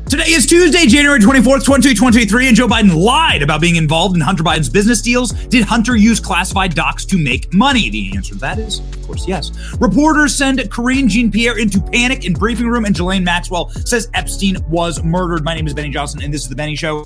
Today is Tuesday, January 24th, 2023, and Joe Biden lied about being involved in Hunter Biden's business deals. Did Hunter use classified docs to make money? The answer to that is, of course, yes. Reporters send Karine Jean-Pierre into panic in briefing room, and Ghislaine Maxwell says Epstein was murdered. My name is Benny Johnson, and this is The Benny Show.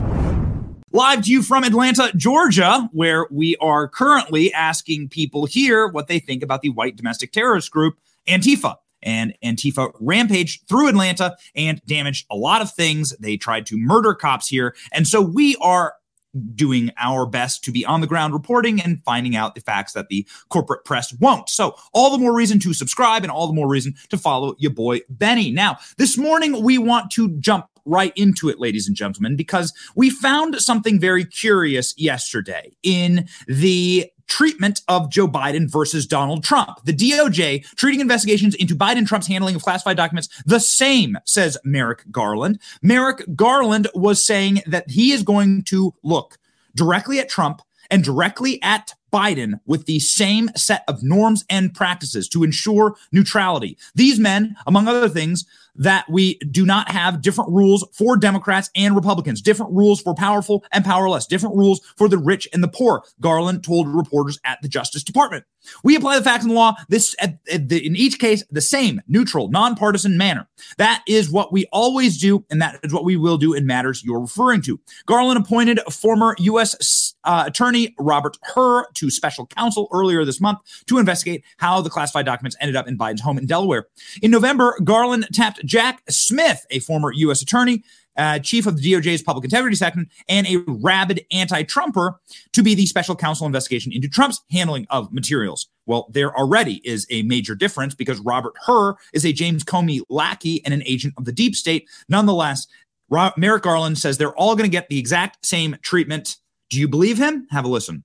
Live to you from Atlanta, Georgia, where we are currently asking people here what they think about the white domestic terrorist group, Antifa. And Antifa rampaged through Atlanta and damaged a lot of things. They tried to murder cops here. And so we are doing our best to be on the ground reporting and finding out the facts that the corporate press won't. So all the more reason to subscribe and all the more reason to follow your boy Benny. Now, this morning we want to jump right into it, ladies and gentlemen, because we found something very curious yesterday in the treatment of Joe Biden versus Donald Trump. The DOJ treating investigations into Biden and Trump's handling of classified documents the same, says Merrick Garland. Merrick Garland was saying that he is going to look directly at Trump and directly at Biden with the same set of norms and practices to ensure neutrality. These men, among other things, that we do not have different rules for Democrats and Republicans, different rules for powerful and powerless, different rules for the rich and the poor, Garland told reporters at the Justice Department. We apply the facts and the law, in each case, the same, neutral, nonpartisan manner. That is what we always do, and that is what we will do in matters you're referring to. Garland appointed former U.S. Attorney Robert Hur to special counsel earlier this month to investigate how the classified documents ended up in Biden's home in Delaware. In November, Garland tapped Jack Smith, a former U.S. attorney, chief of the DOJ's public integrity section, and a rabid anti-Trumper to be the special counsel investigation into Trump's handling of materials. Well, there already is a major difference because Robert Hur is a James Comey lackey and an agent of the deep state. Nonetheless, Merrick Garland says they're all going to get the exact same treatment. Do you believe him? Have a listen.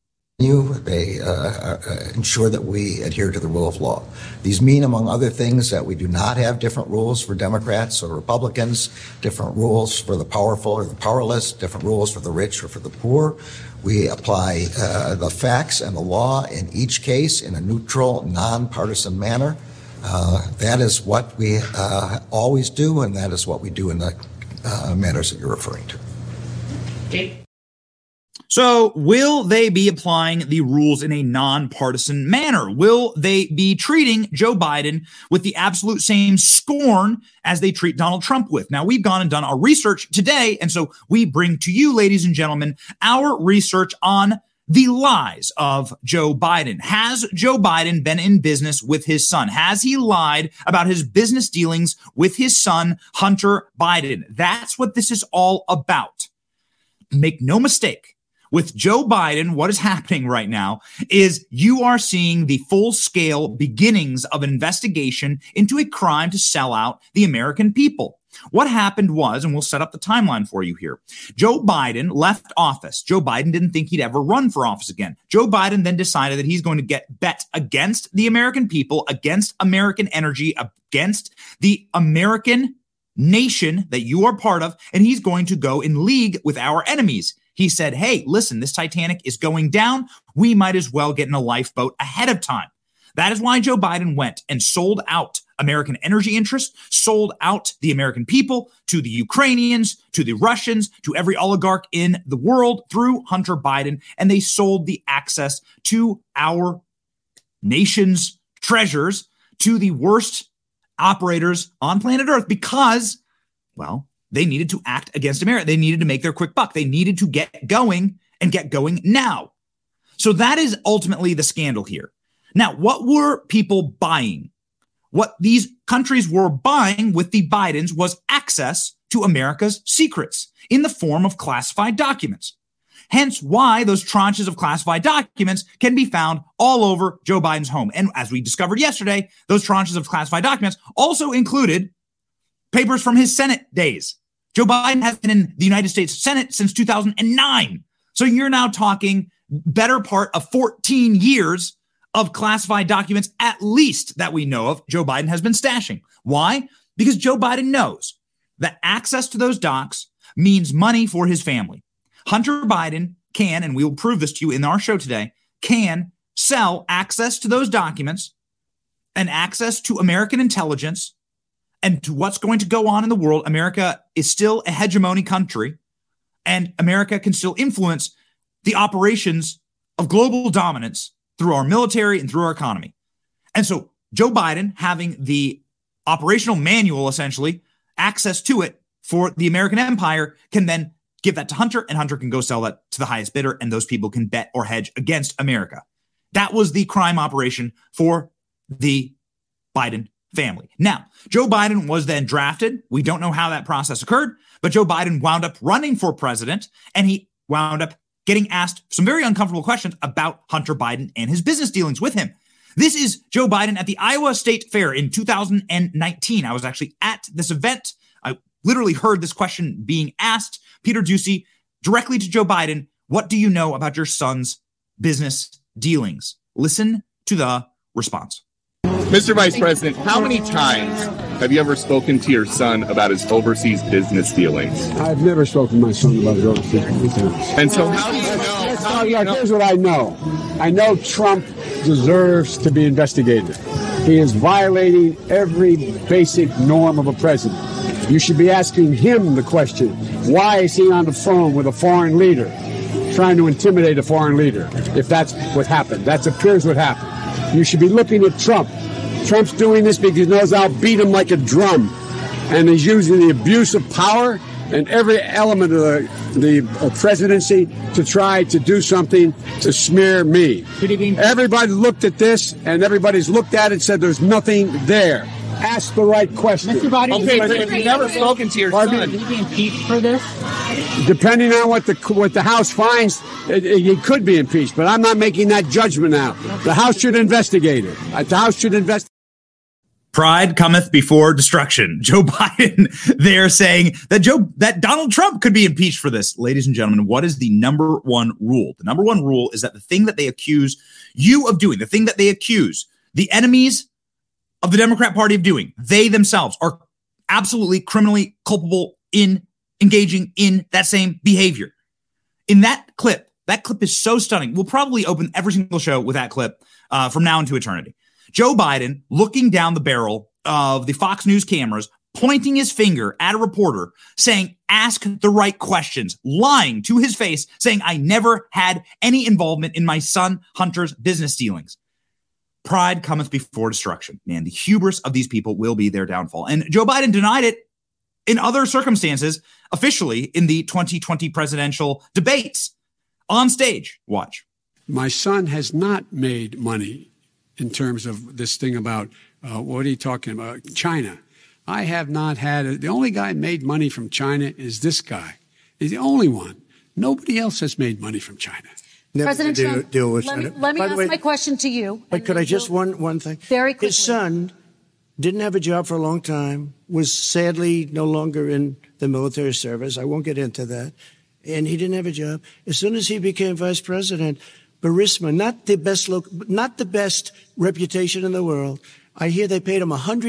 They ensure that we adhere to the rule of law. These mean, among other things, that we do not have different rules for Democrats or Republicans, different rules for the powerful or the powerless, different rules for the rich or for the poor. We apply the facts and the law in each case in a neutral, nonpartisan manner. That is what we always do, and that is what we do in the matters that you're referring to. Okay. So will they be applying the rules in a nonpartisan manner? Will they be treating Joe Biden with the absolute same scorn as they treat Donald Trump with? Now, we've gone and done our research today, and so we bring to you, ladies and gentlemen, our research on the lies of Joe Biden. Has Joe Biden been in business with his son? Has he lied about his business dealings with his son, Hunter Biden? That's what this is all about. Make no mistake. With Joe Biden, what is happening right now is you are seeing the full-scale beginnings of an investigation into a crime to sell out the American people. What happened was, and we'll set up the timeline for you here, Joe Biden left office. Joe Biden didn't think he'd ever run for office again. Joe Biden then decided that he's going to bet against the American people, against American energy, against the American nation that you are part of, and he's going to go in league with our enemies. He said, hey, listen, this Titanic is going down. We might as well get in a lifeboat ahead of time. That is why Joe Biden went and sold out American energy interests, sold out the American people to the Ukrainians, to the Russians, to every oligarch in the world through Hunter Biden. And they sold the access to our nation's treasures to the worst operators on planet Earth because, well, they needed to act against America. They needed to make their quick buck. They needed to get going and get going now. So that is ultimately the scandal here. Now, what were people buying? What these countries were buying with the Bidens was access to America's secrets in the form of classified documents. Hence why those tranches of classified documents can be found all over Joe Biden's home. And as we discovered yesterday, those tranches of classified documents also included papers from his Senate days. Joe Biden has been in the United States Senate since 2009. So you're now talking better part of 14 years of classified documents, at least that we know of, Joe Biden has been stashing. Why? Because Joe Biden knows that access to those docs means money for his family. Hunter Biden can, and we will prove this to you in our show today, can sell access to those documents and access to American intelligence and to what's going to go on in the world, America is still a hegemony country, and America can still influence the operations of global dominance through our military and through our economy. And so Joe Biden, having the operational manual, essentially, access to it for the American empire, can then give that to Hunter, and Hunter can go sell that to the highest bidder, and those people can bet or hedge against America. That was the crime operation for the Biden family. Now, Joe Biden was then drafted. We don't know how that process occurred, but Joe Biden wound up running for president, and he wound up getting asked some very uncomfortable questions about Hunter Biden and his business dealings with him. This is Joe Biden at the Iowa State Fair in 2019. I was actually at this event. I literally heard this question being asked. Peter Doocy, directly to Joe Biden, what do you know about your son's business dealings? Listen to the response. Mr. Vice President, how many times have you ever spoken to your son about his overseas business dealings? I've never spoken to my son about his overseas business dealings. And so how do you know? Here's what I know. I know Trump deserves to be investigated. He is violating every basic norm of a president. You should be asking him the question, why is he on the phone with a foreign leader, trying to intimidate a foreign leader, if that's what happened? That appears what happened. You should be looking at Trump. Trump's doing this because he knows I'll beat him like a drum. And he's using the abuse of power and every element of the presidency to try to do something to smear me. Everybody looked at this, and everybody's looked at it and said there's nothing there. Ask the right question. Mr. Biden, okay, but if you've never spoken to your son, will he be impeached for this? Depending on what the House finds, he could be impeached. But I'm not making that judgment now. The House should investigate it. The House should investigate. Pride cometh before destruction. Joe Biden there saying that Donald Trump could be impeached for this. Ladies and gentlemen, what is the number one rule? The number one rule is that the thing that they accuse you of doing, the thing that they accuse the enemies of the Democrat Party of doing, they themselves are absolutely criminally culpable in engaging in that same behavior. In that clip is so stunning. We'll probably open every single show with that clip from now into eternity. Joe Biden looking down the barrel of the Fox News cameras, pointing his finger at a reporter, saying, ask the right questions, lying to his face, saying, I never had any involvement in my son Hunter's business dealings. Pride cometh before destruction. Man, the hubris of these people will be their downfall. And Joe Biden denied it in other circumstances, officially in the 2020 presidential debates on stage. Watch. My son has not made money in terms of this thing about, what are you talking about? China. I have not had the only guy made money from China is this guy. He's the only one. Nobody else has made money from China. President Trump, let me ask my question to you. But could I just one thing? Very quickly. His son didn't have a job for a long time, was sadly no longer in the military service. I won't get into that. And he didn't have a job. As soon as he became vice president, Burisma, not the best reputation in the world. I hear they paid him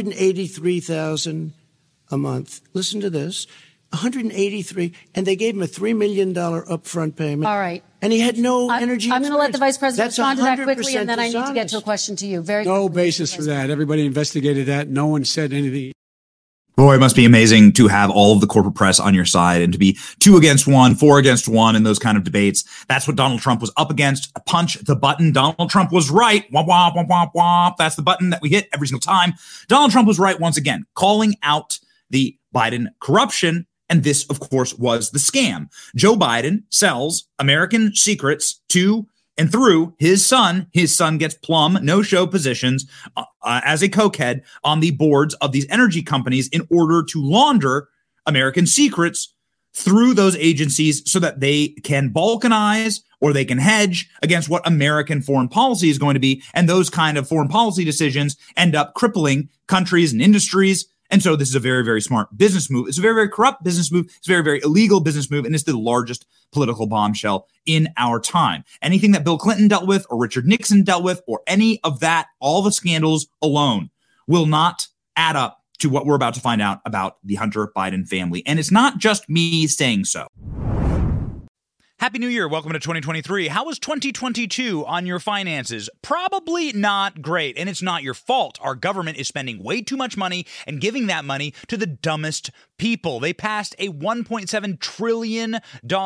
$183,000 a month. Listen to this. $183,000, and they gave him a $3 million upfront payment. All right. And he had no energy. I'm going to let the vice president respond to that quickly, and then I need dishonest. to get to a question to you. No basis for that. Everybody investigated that. No one said anything. Boy, it must be amazing to have all of the corporate press on your side and to be 2 against 1, 4 against 1 in those kind of debates. That's what Donald Trump was up against. Punch the button. Donald Trump was right. Womp, womp, womp, womp, womp. That's the button that we hit every single time. Donald Trump was right once again, calling out the Biden corruption. And this, of course, was the scam. Joe Biden sells American secrets to and through his son. His son gets plum, no-show positions as a cokehead on the boards of these energy companies in order to launder American secrets through those agencies so that they can balkanize or they can hedge against what American foreign policy is going to be. And those kind of foreign policy decisions end up crippling countries and industries. And so this is a very, very smart business move. It's a very, very corrupt business move. It's a very, very illegal business move. And it's the largest political bombshell in our time. Anything that Bill Clinton dealt with or Richard Nixon dealt with or any of that, all the scandals alone will not add up to what we're about to find out about the Hunter Biden family. And it's not just me saying so. Happy New Year. Welcome to 2023. How was 2022 on your finances? Probably not great, and it's not your fault. Our government is spending way too much money and giving that money to the dumbest people. They passed a $1.7 trillion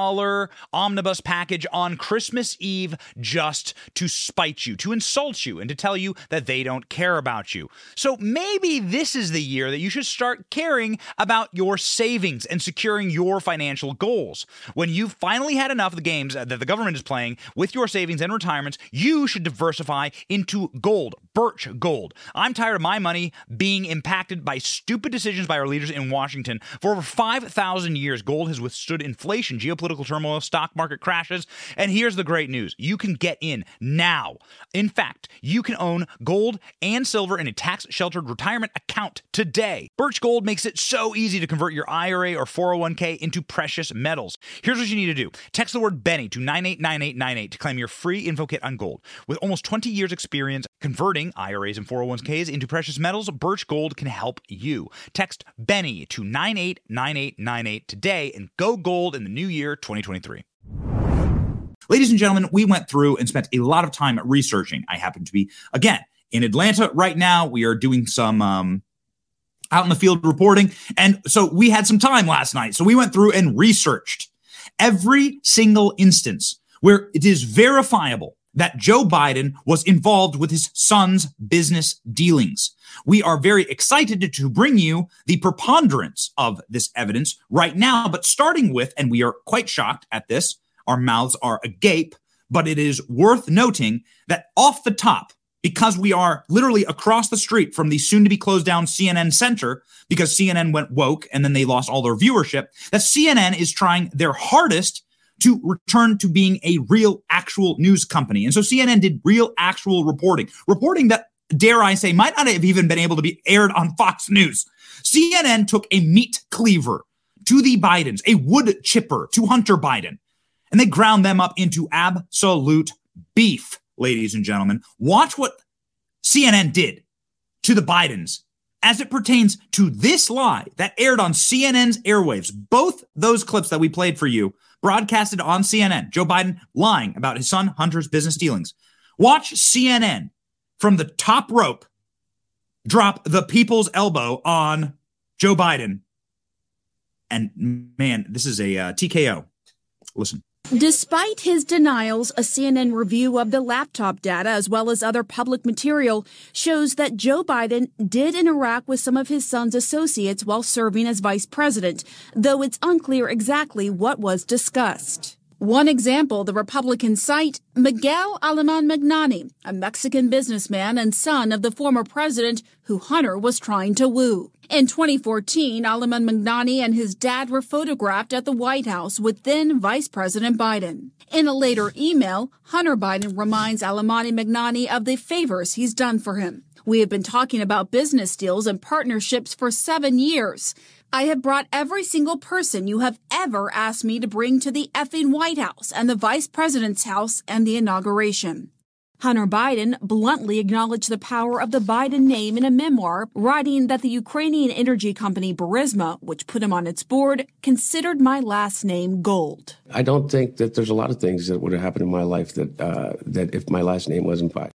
omnibus package on Christmas Eve just to spite you, to insult you, and to tell you that they don't care about you. So maybe this is the year that you should start caring about your savings and securing your financial goals. When you've finally had enough of the games that the government is playing with your savings and retirements, you should diversify into gold, Birch Gold. I'm tired of my money being impacted by stupid decisions by our leaders in Washington. For over 5,000 years, gold has withstood inflation, geopolitical turmoil, stock market crashes, and here's the great news. You can get in now. In fact, you can own gold and silver in a tax-sheltered retirement account today. Birch Gold makes it so easy to convert your IRA or 401k into precious metals. Here's what you need to do. Text the word Benny to 989898 to claim your free info kit on gold. With almost 20 years experience converting IRAs and 401ks into precious metals, Birch Gold can help you. Text Benny to 989898 today and go gold in the new year 2023. Ladies and gentlemen, we went through and spent a lot of time researching. I happen to be, again, in Atlanta right now. We are doing some out in the field reporting. And so we had some time last night. So we went through and researched every single instance where it is verifiable that Joe Biden was involved with his son's business dealings. We are very excited to bring you the preponderance of this evidence right now, but starting with, and we are quite shocked at this, our mouths are agape, but it is worth noting that off the top, because we are literally across the street from the soon-to-be closed down CNN Center, because CNN went woke and then they lost all their viewership, that CNN is trying their hardest to return to being a real, actual news company. And so CNN did real, actual reporting that, dare I say, might not have even been able to be aired on Fox News. CNN took a meat cleaver to the Bidens, a wood chipper to Hunter Biden, and they ground them up into absolute beef. Ladies and gentlemen, watch what CNN did to the Bidens as it pertains to this lie that aired on CNN's airwaves. Both those clips that we played for you broadcasted on CNN. Joe Biden lying about his son Hunter's business dealings. Watch CNN from the top rope drop the people's elbow on Joe Biden. And man, this is a TKO. Listen. Despite his denials, a CNN review of the laptop data, as well as other public material, shows that Joe Biden did interact with some of his son's associates while serving as vice president, though it's unclear exactly what was discussed. One example, the Republican site, Miguel Alemán Magnani, a Mexican businessman and son of the former president who Hunter was trying to woo. In 2014, Alemán Magnani and his dad were photographed at the White House with then Vice President Biden. In a later email, Hunter Biden reminds Alemán Magnani of the favors he's done for him. We have been talking about business deals and partnerships for 7 years. I have brought every single person you have ever asked me to bring to the effing White House and the Vice President's house and the inauguration. Hunter Biden bluntly acknowledged the power of the Biden name in a memoir, writing that the Ukrainian energy company Burisma, which put him on its board, considered my last name gold. I don't think that there's a lot of things that would have happened in my life that if my last name wasn't Biden.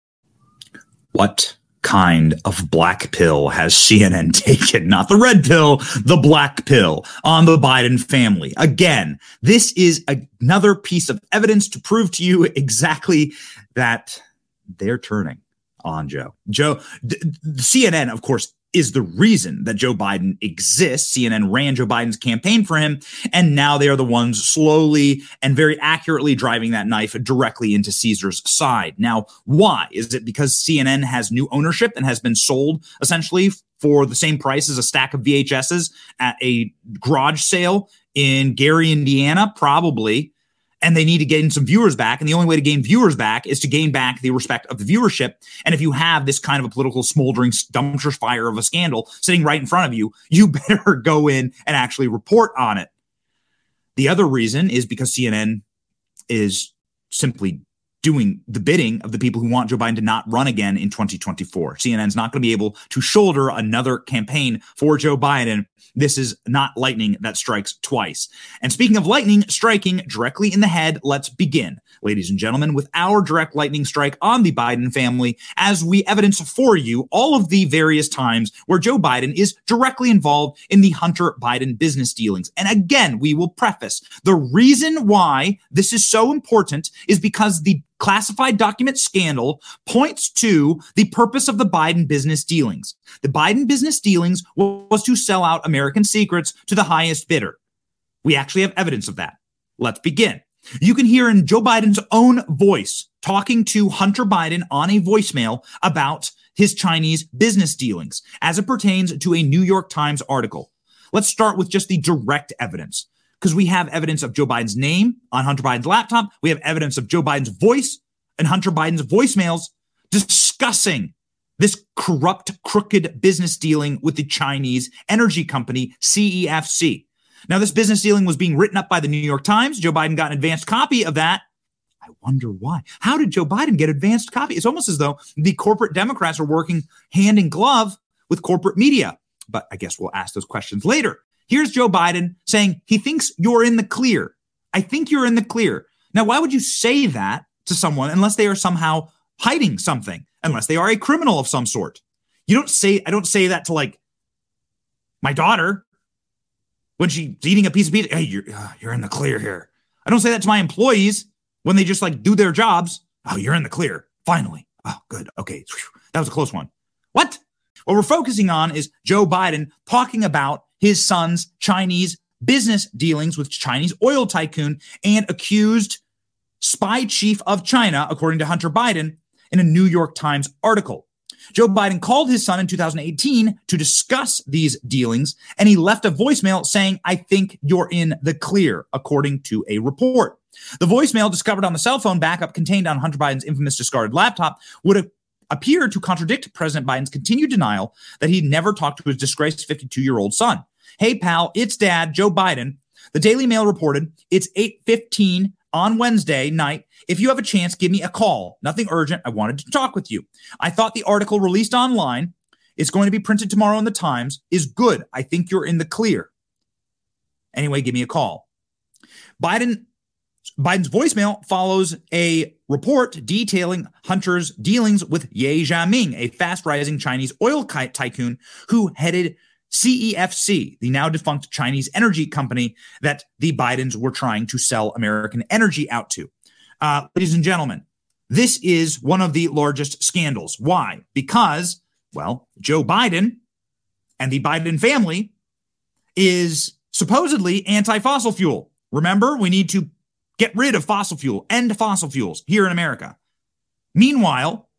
What kind of black pill has CNN taken? Not the red pill, the black pill on the Biden family. Again, this is another piece of evidence to prove to you exactly that they're turning on Joe. CNN, of course, is the reason that Joe Biden exists. CNN ran Joe Biden's campaign for him, and now they are the ones slowly and very accurately driving that knife directly into Caesar's side. Now, why? Is it because CNN has new ownership and has been sold essentially for the same price as a stack of VHSs at a garage sale in Gary, Indiana? Probably. And they need to gain some viewers back. And the only way to gain viewers back is to gain back the respect of the viewership. And if you have this kind of a political smoldering dumpster fire of a scandal sitting right in front of you, you better go in and actually report on it. The other reason is because CNN is simply doing the bidding of the people who want Joe Biden to not run again in 2024. CNN's not going to be able to shoulder another campaign for Joe Biden this is not lightning that strikes twice. And speaking of lightning striking directly in the head, let's begin, ladies and gentlemen, with our direct lightning strike on the Biden family as we evidence for you all of the various times where Joe Biden is directly involved in the Hunter Biden business dealings. And again, we will preface the reason why this is so important is because the classified document scandal points to the purpose of the Biden business dealings. The Biden business dealings was to sell out American secrets to the highest bidder. We actually have evidence of that. Let's begin. You can hear in Joe Biden's own voice talking to Hunter Biden on a voicemail about his Chinese business dealings as it pertains to a New York Times article. Let's start with just the direct evidence, because we have evidence of Joe Biden's name on Hunter Biden's laptop. We have evidence of Joe Biden's voice and Hunter Biden's voicemails discussing this corrupt, crooked business dealing with the Chinese energy company CEFC. Now, this business dealing was being written up by the New York Times. Joe Biden got an advanced copy of that. I wonder why. How did Joe Biden get advanced copy? It's almost as though the corporate Democrats are working hand in glove with corporate media. But I guess we'll ask those questions later. Here's Joe Biden saying he thinks you're in the clear. I think you're in the clear. Now, why would you say that to someone unless they are somehow hiding something, unless they are a criminal of some sort? I don't say that to like my daughter when she's eating a piece of pizza. Hey, you're in the clear here. I don't say that to my employees when they just like do their jobs. Oh, you're in the clear. Finally. Oh, good. Okay. That was a close one. What? What we're focusing on is Joe Biden talking about his son's Chinese business dealings with Chinese oil tycoon and accused spy chief of China, according to Hunter Biden, in a New York Times article. Joe Biden called his son in 2018 to discuss these dealings, and he left a voicemail saying, I think you're in the clear, according to a report. The voicemail discovered on the cell phone backup contained on Hunter Biden's infamous discarded laptop would appear to contradict President Biden's continued denial that he never talked to his disgraced 52-year-old son. Hey, pal, it's Dad, Joe Biden. The Daily Mail reported it's 8:15 on Wednesday night. If you have a chance, give me a call. Nothing urgent. I wanted to talk with you. I thought the article released online, it's going to be printed tomorrow in the Times, is good. I think you're in the clear. Anyway, give me a call. Biden's voicemail follows a report detailing Hunter's dealings with Ye Jianming, a fast-rising Chinese oil tycoon who headed CEFC, the now defunct Chinese energy company that the Bidens were trying to sell American energy out to. Ladies and gentlemen, this is one of the largest scandals. Why? Because, well, Joe Biden and the Biden family is supposedly anti-fossil fuel. Remember, we need to get rid of fossil fuel, end fossil fuels here in America. Meanwhile,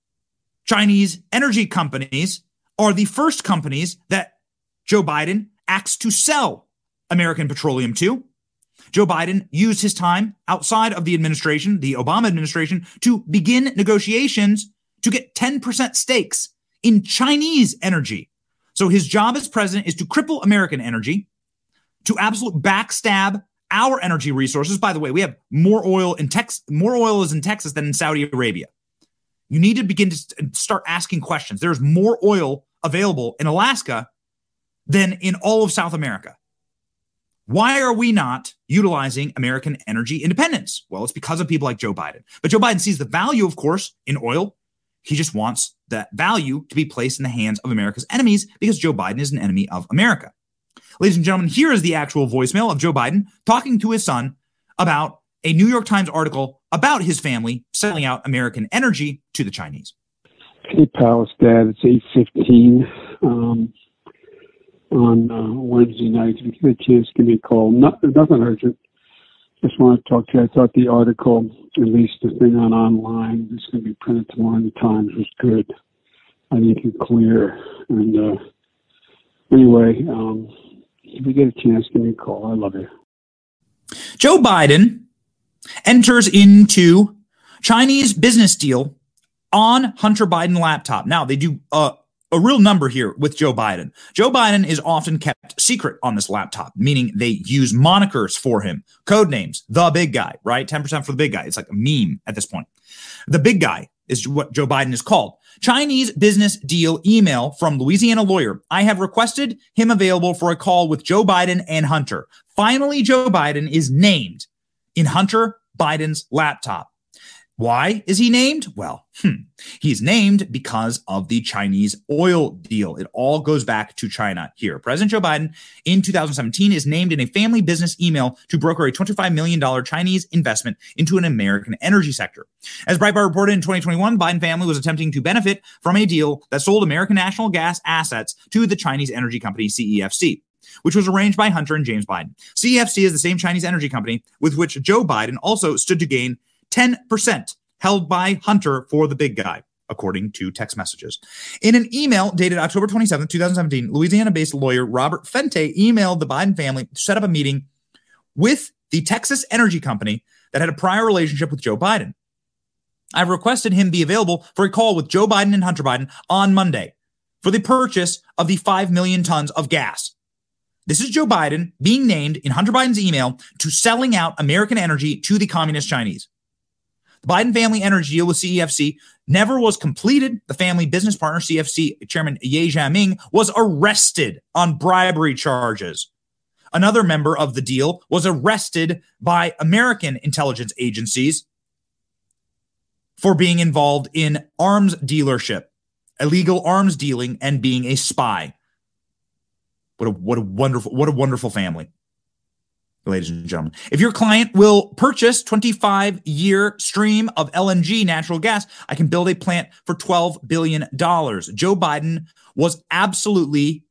Chinese energy companies are the first companies that Joe Biden acts to sell American petroleum to. Joe Biden used his time outside of the administration, the Obama administration, to begin negotiations to get 10% stakes in Chinese energy. So his job as president is to cripple American energy, to absolute backstab our energy resources. By the way, we have more oil in Texas. More oil is in Texas than in Saudi Arabia. You need to begin to start asking questions. There's more oil available in Alaska than in all of South America. Why are we not utilizing American energy independence? Well, it's because of people like Joe Biden. But Joe Biden sees the value, of course, in oil. He just wants that value to be placed in the hands of America's enemies because Joe Biden is an enemy of America. Ladies and gentlemen, here is the actual voicemail of Joe Biden talking to his son about a New York Times article about his family selling out American energy to the Chinese. Hey, pal, it's Dad. It's 8:15 on Wednesday night. If you get a chance, give me a call. Nothing urgent. Just want to talk to you. I thought the article, at least the thing online, it's going to be printed tomorrow in the Times, was good. I think it's clear. And anyway, if you get a chance, give me a call. I love you. Joe Biden enters into Chinese business deal on Hunter Biden laptop. Now, they do a real number here with Joe Biden. Joe Biden is often kept secret on this laptop, meaning they use monikers for him, code names, the big guy, right? 10% for the big guy. It's like a meme at this point. The big guy is what Joe Biden is called. Chinese business deal email from Louisiana lawyer. I have requested him available for a call with Joe Biden and Hunter. Finally, Joe Biden is named in Hunter Biden's laptop. Why is he named? Well, he's named because of the Chinese oil deal. It all goes back to China here. President Joe Biden in 2017 is named in a family business email to broker a $25 million Chinese investment into an American energy sector. As Breitbart reported in 2021, the Biden family was attempting to benefit from a deal that sold American natural gas assets to the Chinese energy company CEFC, which was arranged by Hunter and James Biden. CEFC is the same Chinese energy company with which Joe Biden also stood to gain 10% held by Hunter for the big guy, according to text messages. In an email dated October 27, 2017, Louisiana-based lawyer Robert Fente emailed the Biden family to set up a meeting with the Texas energy company that had a prior relationship with Joe Biden. I've requested him be available for a call with Joe Biden and Hunter Biden on Monday for the purchase of the 5 million tons of gas. This is Joe Biden being named in Hunter Biden's email to selling out American energy to the communist Chinese. The Biden family energy deal with CEFC never was completed. The family business partner, CEFC chairman Ye Jianming, was arrested on bribery charges. Another member of the deal was arrested by American intelligence agencies for being involved in arms dealership, illegal arms dealing, and being a spy. What a wonderful family, ladies and gentlemen. If your client will purchase 25-year stream of LNG natural gas, I can build a plant for $12 billion. Joe Biden was absolutely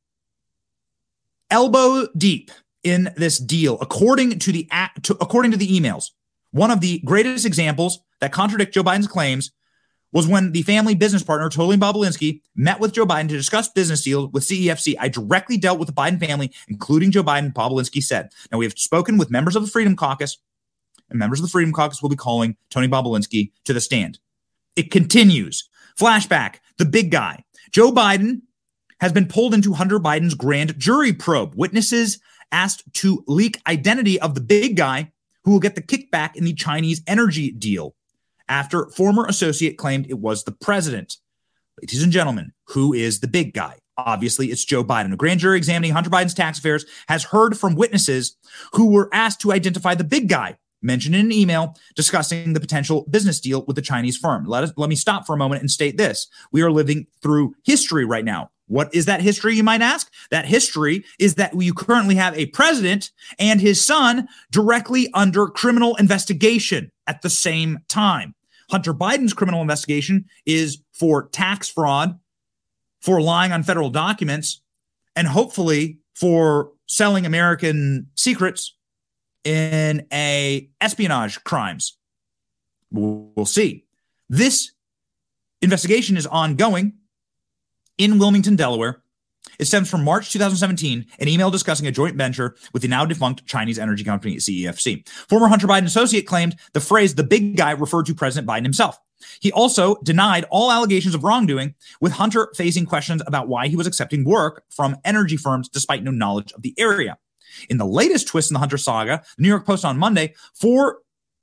elbow deep in this deal, according to the emails. One of the greatest examples that contradict Joe Biden's claims was when the family business partner, Tony Bobulinski, met with Joe Biden to discuss business deals with CEFC. I directly dealt with the Biden family, including Joe Biden, Bobulinski said. Now, we have spoken with members of the Freedom Caucus, and members of the Freedom Caucus will be calling Tony Bobulinski to the stand. It continues. Flashback, the big guy. Joe Biden has been pulled into Hunter Biden's grand jury probe. Witnesses asked to leak identity of the big guy who will get the kickback in the Chinese energy deal, after former associate claimed it was the president. Ladies and gentlemen, who is the big guy? Obviously, it's Joe Biden. A grand jury examining Hunter Biden's tax affairs has heard from witnesses who were asked to identify the big guy, mentioned in an email discussing the potential business deal with the Chinese firm. Let me stop for a moment and state this. We are living through history right now. What is that history, you might ask? That history is that you currently have a president and his son directly under criminal investigation at the same time. Hunter Biden's criminal investigation is for tax fraud, for lying on federal documents, and hopefully for selling American secrets in espionage crimes. We'll see. This investigation is ongoing in Wilmington, Delaware. It stems from March 2017, an email discussing a joint venture with the now defunct Chinese energy company CEFC. Former Hunter Biden associate claimed the phrase "the big guy" referred to President Biden himself. He also denied all allegations of wrongdoing, with Hunter facing questions about why he was accepting work from energy firms despite no knowledge of the area. In the latest twist in the Hunter saga, the New York Post on Monday, 4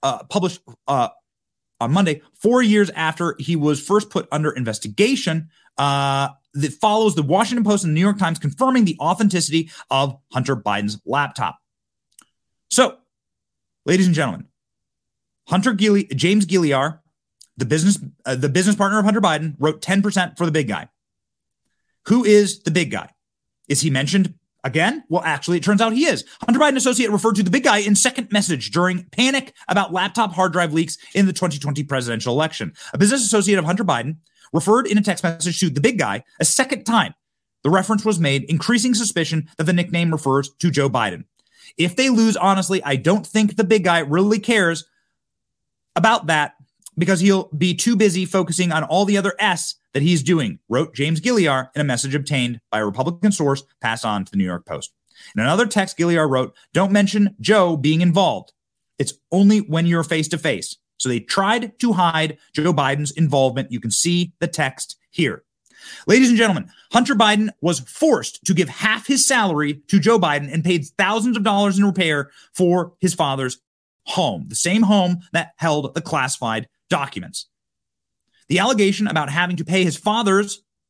years after he was first put under investigation, that follows the Washington Post and the New York Times confirming the authenticity of Hunter Biden's laptop. So, ladies and gentlemen, James Gilliar, the business partner of Hunter Biden, wrote 10% for the big guy. Who is the big guy? Is he mentioned again? Well, actually, it turns out he is. Hunter Biden associate referred to the big guy in second message during panic about laptop hard drive leaks in the 2020 presidential election. A business associate of Hunter Biden referred in a text message to the big guy a second time. The reference was made, increasing suspicion that the nickname refers to Joe Biden. If they lose, honestly, I don't think the big guy really cares about that because he'll be too busy focusing on all the other S that he's doing, wrote James Gilliar in a message obtained by a Republican source passed on to the New York Post. In another text, Gilliar wrote, "Don't mention Joe being involved. It's only when you're face-to-face." So they tried to hide Joe Biden's involvement. You can see the text here. Ladies and gentlemen, Hunter Biden was forced to give half his salary to Joe Biden and paid thousands of dollars in repair for his father's home, the same home that held the classified documents. The allegation about having to pay his father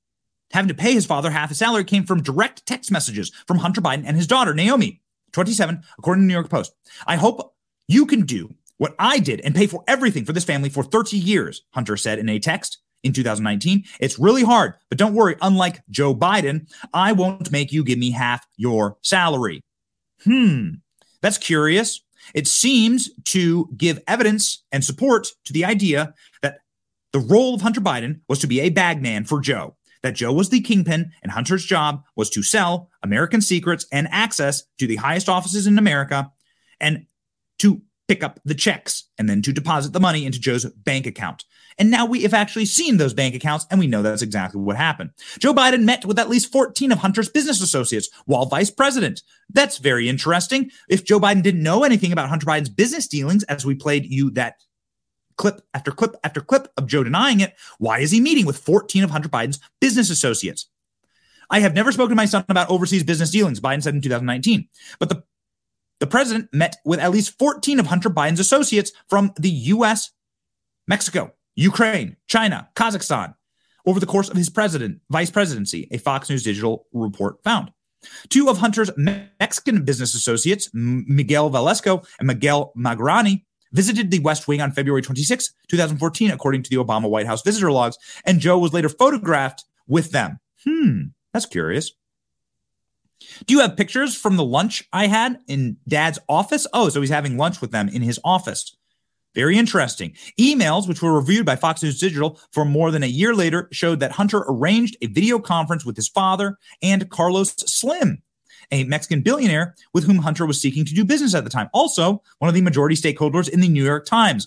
half his salary came from direct text messages from Hunter Biden and his daughter, Naomi, 27, according to the New York Post. I hope you can do what I did and pay for everything for this family for 30 years, Hunter said in a text in 2019. It's really hard, but don't worry. Unlike Joe Biden, I won't make you give me half your salary. That's curious. It seems to give evidence and support to the idea that the role of Hunter Biden was to be a bagman for Joe, that Joe was the kingpin and Hunter's job was to sell American secrets and access to the highest offices in America and to pick up the checks and then to deposit the money into Joe's bank account. And now we have actually seen those bank accounts, and we know that's exactly what happened. Joe Biden met with at least 14 of Hunter's business associates while vice president. That's very interesting. If Joe Biden didn't know anything about Hunter Biden's business dealings, as we played you that clip after clip after clip of Joe denying it, why is he meeting with 14 of Hunter Biden's business associates? I have never spoken to my son about overseas business dealings, Biden said in 2019. But the president met with at least 14 of Hunter Biden's associates from the U.S., Mexico, Ukraine, China, Kazakhstan over the course of his vice presidency, a Fox News Digital report found. Two of Hunter's Mexican business associates, Miguel Velasco and Miguel Magrani, visited the West Wing on February 26, 2014, according to the Obama White House visitor logs, and Joe was later photographed with them. That's curious. Do you have pictures from the lunch I had in Dad's office? Oh, so he's having lunch with them in his office. Very interesting. Emails, which were reviewed by Fox News Digital for more than a year later, showed that Hunter arranged a video conference with his father and Carlos Slim, a Mexican billionaire with whom Hunter was seeking to do business at the time. Also, one of the majority stakeholders in the New York Times.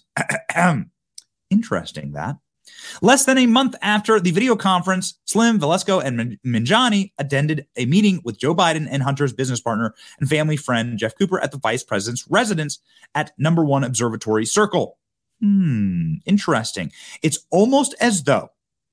Interesting that. Less than a month after the video conference, Slim, Velasco, and Minjani attended a meeting with Joe Biden and Hunter's business partner and family friend, Jeff Cooper, at the vice president's residence at No. 1 Observatory Circle. Interesting. It's almost as though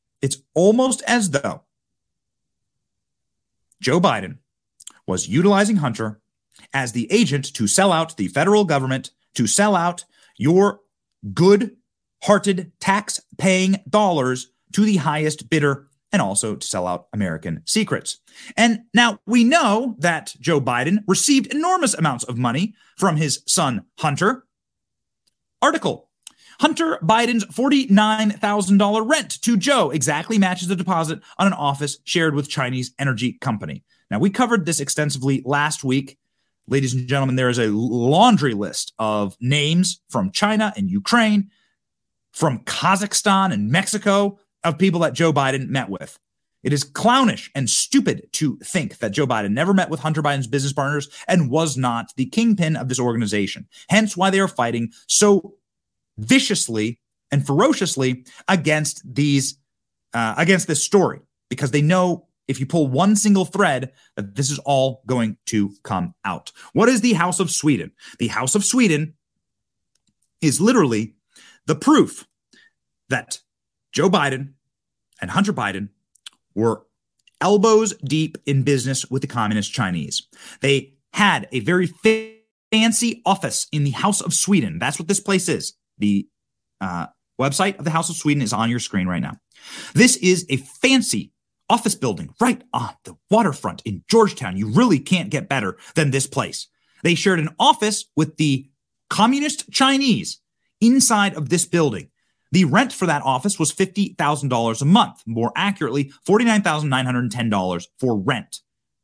Joe Biden was utilizing Hunter as the agent to sell out the federal government, to sell out your good-hearted tax-paying dollars to the highest bidder, and also to sell out American secrets. And now we know that Joe Biden received enormous amounts of money from his son, Hunter. Article: Hunter Biden's $49,000 rent to Joe exactly matches the deposit on an office shared with Chinese energy company. Now, we covered this extensively last week. Ladies and gentlemen, there is a laundry list of names from China and Ukraine, from Kazakhstan and Mexico, of people that Joe Biden met with. It is clownish and stupid to think that Joe Biden never met with Hunter Biden's business partners and was not the kingpin of this organization. Hence why they are fighting so viciously and ferociously against this story, because they know if you pull one single thread, that this is all going to come out. What is the House of Sweden? The House of Sweden is literally the proof that Joe Biden and Hunter Biden were elbows deep in business with the communist Chinese. They had a very fancy office in the House of Sweden. That's what this place is. The website of the House of Sweden is on your screen right now. This is a fancy office building right on the waterfront in Georgetown. You really can't get better than this place. They shared an office with the communist Chinese inside of this building. The rent for that office was $50,000 a month. More accurately, $49,910 for rent.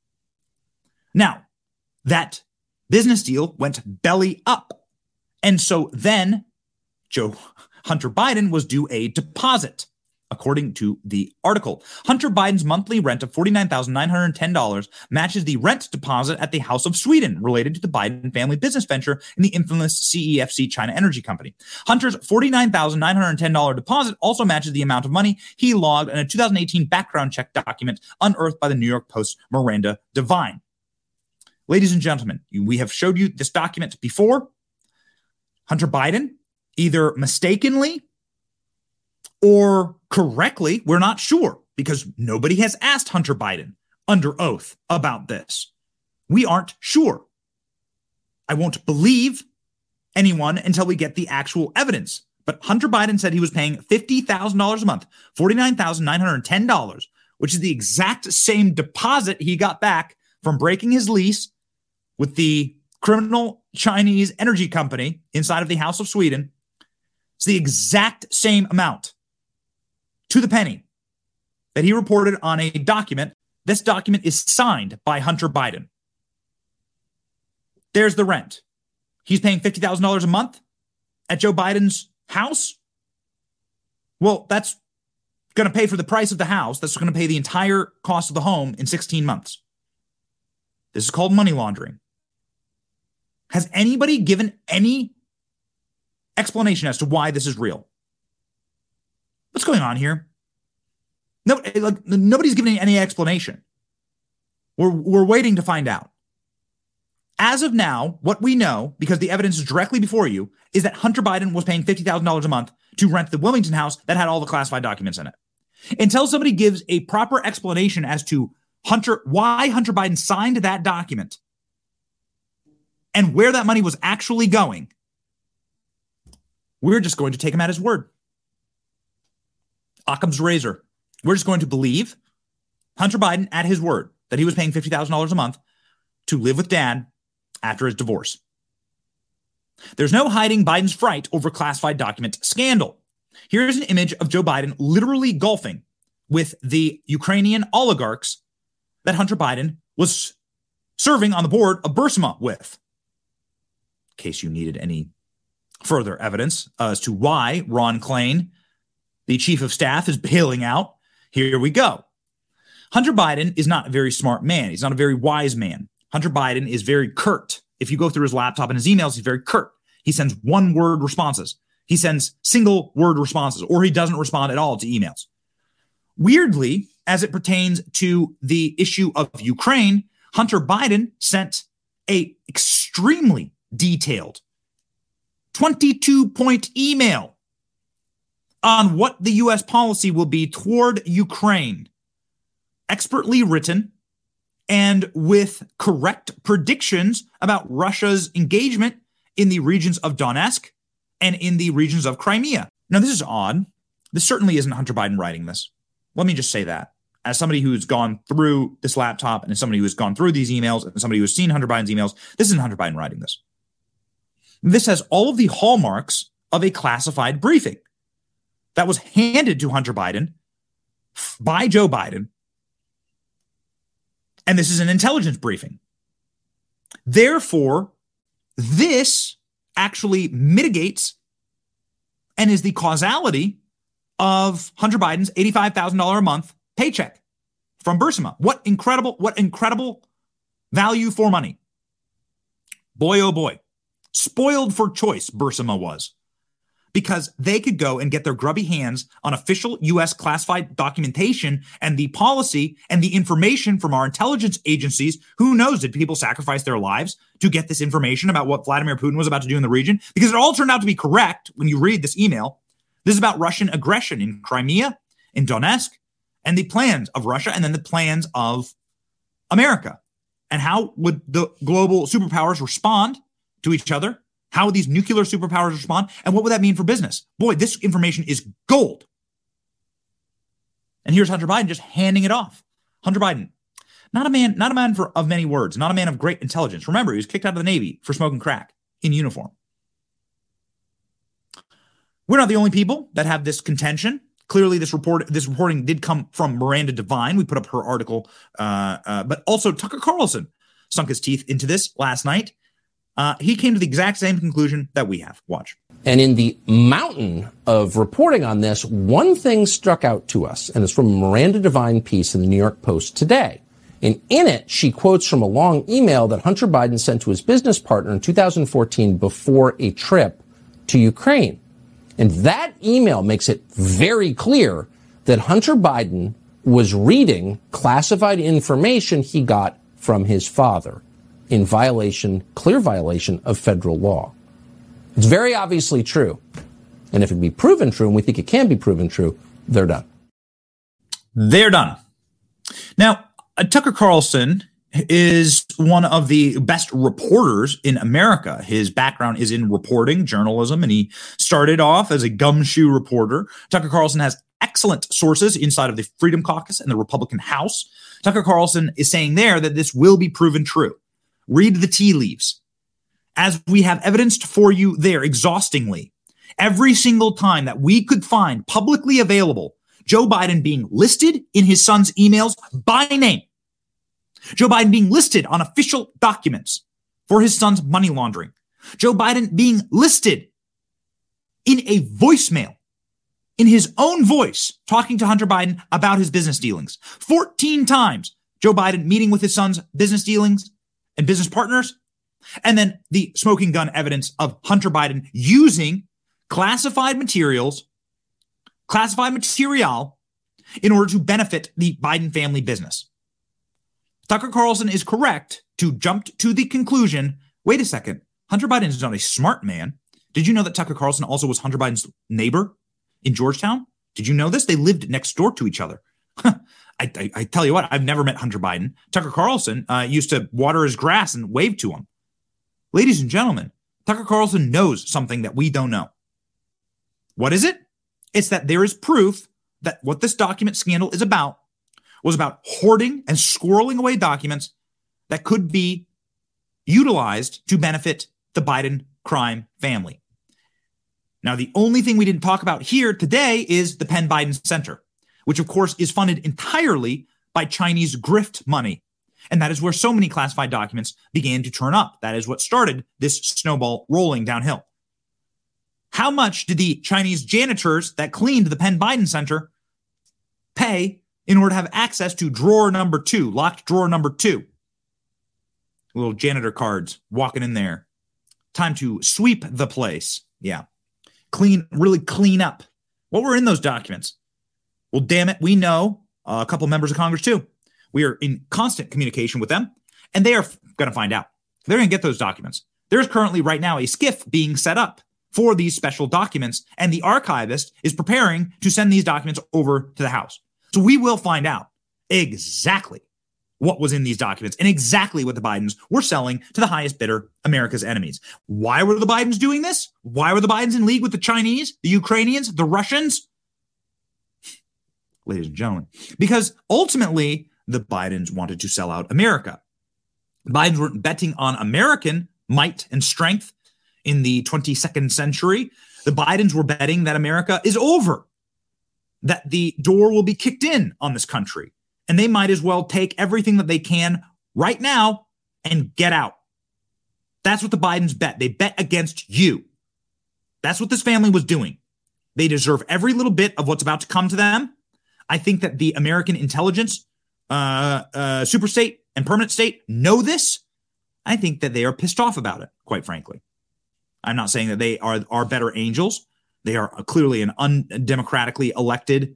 Now, that business deal went belly up. And so then Hunter Biden was due a deposit. According to the article, Hunter Biden's monthly rent of $49,910 matches the rent deposit at the House of Sweden related to the Biden family business venture in the infamous CEFC China Energy Company. Hunter's $49,910 deposit also matches the amount of money he logged in a 2018 background check document unearthed by the New York Post's Miranda Devine. Ladies and gentlemen, we have showed you this document before. Hunter Biden, either mistakenly or correctly, we're not sure, because nobody has asked Hunter Biden under oath about this. We aren't sure. I won't believe anyone until we get the actual evidence. But Hunter Biden said he was paying $50,000 a month, $49,910, which is the exact same deposit he got back from breaking his lease with the criminal Chinese energy company inside of the House of Sweden. It's the exact same amount to the penny that he reported on a document. This document is signed by Hunter Biden. There's the rent. He's paying $50,000 a month at Joe Biden's house. Well, that's going to pay for the price of the house. That's going to pay the entire cost of the home in 16 months. This is called money laundering. Has anybody given any explanation as to why this is real? What's going on here? No, nobody's giving any explanation. We're waiting to find out. As of now, what we know, because the evidence is directly before you, is that Hunter Biden was paying $50,000 a month to rent the Wilmington house that had all the classified documents in it. Until somebody gives a proper explanation as to why Hunter Biden signed that document and where that money was actually going, we're just going to take him at his word. Occam's razor. We're just going to believe Hunter Biden at his word that he was paying $50,000 a month to live with dad after his divorce. There's no hiding Biden's fright over classified document scandal. Here's an image of Joe Biden literally golfing with the Ukrainian oligarchs that Hunter Biden was serving on the board of Burisma with. In case you needed any further evidence as to why Ron Klain, the chief of staff, is bailing out, here we go. Hunter Biden is not a very smart man. He's not a very wise man. Hunter Biden is very curt. If you go through his laptop and his emails, he's very curt. He sends one-word responses. He sends single-word responses, or he doesn't respond at all to emails. Weirdly, as it pertains to the issue of Ukraine, Hunter Biden sent a extremely detailed 22-point email on what the U.S. policy will be toward Ukraine. Expertly written and with correct predictions about Russia's engagement in the regions of Donetsk and in the regions of Crimea. Now, this is odd. This certainly isn't Hunter Biden writing this. Let me just say that. As somebody who's gone through this laptop and as somebody who's gone through these emails and somebody who's seen Hunter Biden's emails, this isn't Hunter Biden writing this. This has all of the hallmarks of a classified briefing that was handed to Hunter Biden by Joe Biden. And this is an intelligence briefing. Therefore, this actually mitigates and is the causality of Hunter Biden's $85,000 a month paycheck from Burisma. What incredible value for money. Boy, oh boy. Spoiled for choice, Burisma was. Because they could go and get their grubby hands on official U.S. classified documentation and the policy and the information from our intelligence agencies. Who knows? Did people sacrifice their lives to get this information about what Vladimir Putin was about to do in the region? Because it all turned out to be correct when you read this email. This is about Russian aggression in Crimea, in Donetsk, and the plans of Russia and then the plans of America. And how would the global superpowers respond to each other? How would these nuclear superpowers respond? And what would that mean for business? Boy, this information is gold. And here's Hunter Biden just handing it off. Hunter Biden, not a man of many words, not a man of great intelligence. Remember, he was kicked out of the Navy for smoking crack in uniform. We're not the only people that have this contention. Clearly, this reporting did come from Miranda Devine. We put up her article, but also Tucker Carlson sunk his teeth into this last night. He came to the exact same conclusion that we have. Watch. And in the mountain of reporting on this, one thing struck out to us, and it's from a Miranda Devine piece in the New York Post today. And in it, she quotes from a long email that Hunter Biden sent to his business partner in 2014 before a trip to Ukraine. And that email makes it very clear that Hunter Biden was reading classified information he got from his father in clear violation of federal law. It's very obviously true. And if it can be proven true, and we think it can be proven true, they're done. They're done. Now, Tucker Carlson is one of the best reporters in America. His background is in reporting, journalism, and he started off as a gumshoe reporter. Tucker Carlson has excellent sources inside of the Freedom Caucus and the Republican House. Tucker Carlson is saying there that this will be proven true. Read the tea leaves. As we have evidenced for you there exhaustingly, every single time that we could find publicly available Joe Biden being listed in his son's emails by name, Joe Biden being listed on official documents for his son's money laundering, Joe Biden being listed in a voicemail, in his own voice, talking to Hunter Biden about his business dealings. 14 times, Joe Biden meeting with his son's business dealings and business partners. And then the smoking gun evidence of Hunter Biden using classified material in order to benefit the Biden family business. Tucker Carlson is correct to jump to the conclusion, wait a second, Hunter Biden is not a smart man. Did you know that Tucker Carlson also was Hunter Biden's neighbor in Georgetown? Did you know this? They lived next door to each other. I tell you what, I've never met Hunter Biden. Tucker Carlson used to water his grass and wave to him. Ladies and gentlemen, Tucker Carlson knows something that we don't know. What is it? It's that there is proof that what this document scandal is about was about hoarding and squirreling away documents that could be utilized to benefit the Biden crime family. Now, the only thing we didn't talk about here today is the Penn Biden Center, which of course is funded entirely by Chinese grift money. And that is where so many classified documents began to turn up. That is what started this snowball rolling downhill. How much did the Chinese janitors that cleaned the Penn Biden Center pay in order to have access to drawer number 2, locked drawer number 2? Little janitor cards walking in there. Time to sweep the place. Yeah. Really clean up. What were in those documents? Well, damn it, we know a couple members of Congress too. We are in constant communication with them, and they are going to find out. They're going to get those documents. There's currently right now a SCIF being set up for these special documents, and the archivist is preparing to send these documents over to the House. So we will find out exactly what was in these documents and exactly what the Bidens were selling to the highest bidder, America's enemies. Why were the Bidens doing this? Why were the Bidens in league with the Chinese, the Ukrainians, the Russians? Ladies and gentlemen, because ultimately the Bidens wanted to sell out America. The Bidens weren't betting on American might and strength in the 22nd century. The Bidens were betting that America is over, that the door will be kicked in on this country, and they might as well take everything that they can right now and get out. That's what the Bidens bet. They bet against you. That's what this family was doing. They deserve every little bit of what's about to come to them. I think that the American intelligence, superstate and permanent state know this. I think that they are pissed off about it, quite frankly. I'm not saying that they are better angels. They are clearly an undemocratically elected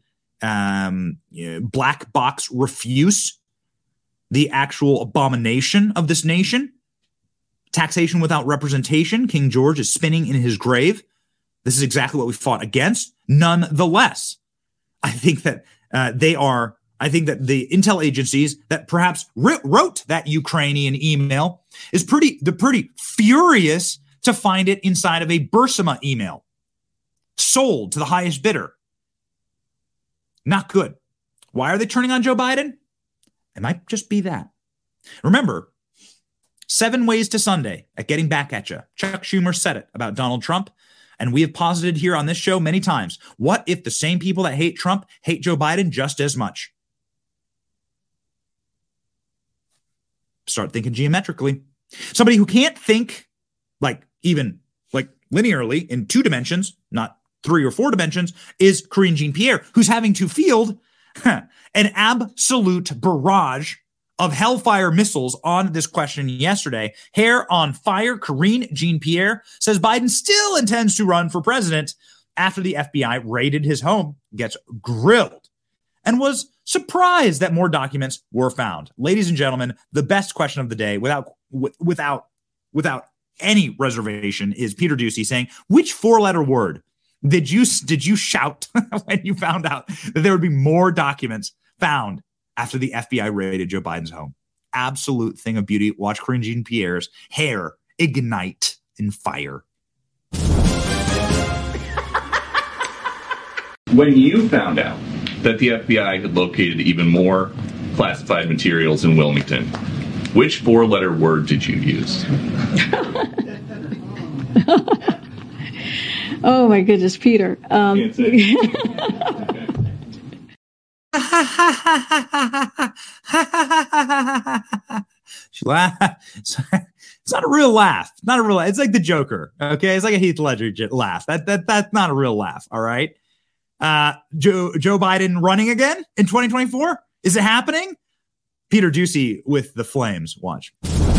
black box refuse, the actual abomination of this nation. Taxation without representation. King George is spinning in his grave. This is exactly what we fought against. Nonetheless, I think that I think that the intel agencies that perhaps wrote that Ukrainian email they're pretty furious to find it inside of a Burisma email sold to the highest bidder. Not good. Why are they turning on Joe Biden? It might just be that. Remember, 7 ways to Sunday at Getting Back at You. Chuck Schumer said it about Donald Trump, and we have posited here on this show many times. What if the same people that hate Trump hate Joe Biden just as much? Start thinking geometrically. Somebody who can't think even linearly in 2 dimensions, not 3 or 4 dimensions, is Karine Jean-Pierre, who's having to field an absolute barrage of hellfire missiles on this question yesterday. Hair on fire. Karine Jean-Pierre says Biden still intends to run for president after the FBI raided his home, gets grilled, and was surprised that more documents were found. Ladies and gentlemen, the best question of the day, without any reservation, is Peter Doocy saying, which 4-letter word did you shout when you found out that there would be more documents found after the FBI raided Joe Biden's home? absolute thing of beauty. Watch Karine Jean-Pierre's hair ignite in fire. When you found out that the FBI had located even more classified materials in Wilmington, which four-letter word did you use? Oh my goodness, Peter. She laughed. It's not a real laugh. Not a real laugh. It's like the Joker. Okay. It's like a Heath Ledger laugh. That's not a real laugh. All right. Joe Biden running again in 2024. Is it happening? Peter Doocy with the Flames. Watch.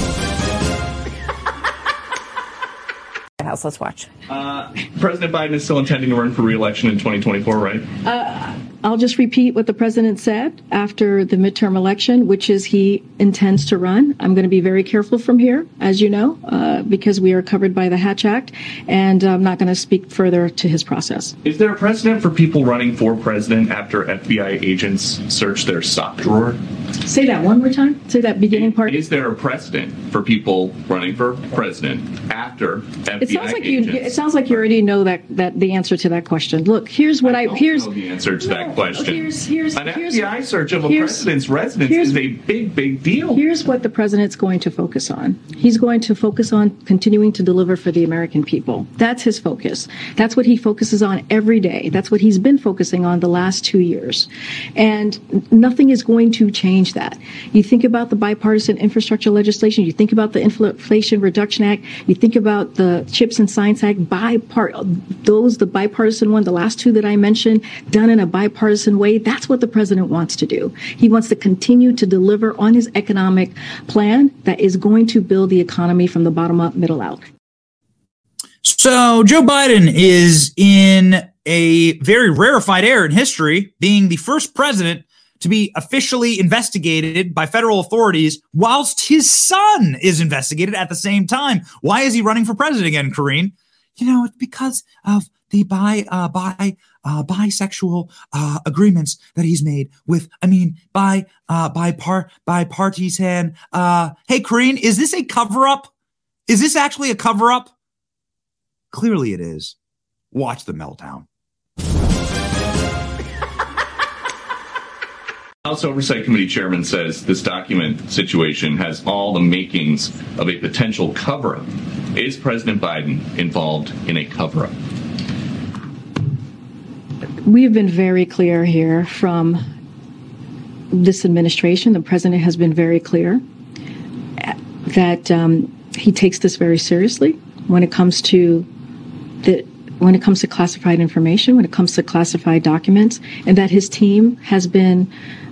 House. Let's watch. President Biden is still intending to run for re-election in 2024, right? I'll just repeat what the president said after the midterm election, which is he intends to run. I'm going to be very careful from here, as you know, because we are covered by the Hatch Act, and I'm not going to speak further to his process. Is there a precedent for people running for president after FBI agents search their sock drawer? Say that one more time. Say that beginning part. Is there a precedent for people running for president after FBI agents? It sounds like you already know that the answer to that question. Look, here's what I don't know the answer to that question. An FBI search of a president's residence is a big deal. Here's what the president's going to focus on. He's going to focus on continuing to deliver for the American people. That's his focus. That's what he focuses on every day. That's what he's been focusing on the last 2 years. And nothing is going to change that. You think about the bipartisan infrastructure legislation. You think about the Inflation Reduction Act. You think about the CHIPS and Science Act. The bipartisan one, the last two that I mentioned, done in a bipartisan way. That's what the president wants to do. He wants to continue to deliver on his economic plan that is going to build the economy from the bottom up, middle out. So Joe Biden is in a very rarefied era in history, being the first president to be officially investigated by federal authorities whilst his son is investigated at the same time. Why is he running for president again, Karine? You know, it's because of the bisexual agreements that he's made with, by parties. And hey, Karine, is this a cover-up? Is this actually a cover-up? Clearly it is. Watch the meltdown. House Oversight Committee Chairman says this document situation has all the makings of a potential cover-up. Is President Biden involved in a cover-up? We have been very clear here from this administration. The president has been very clear that he takes this very seriously when it comes to classified information, when it comes to classified documents, and that his team has been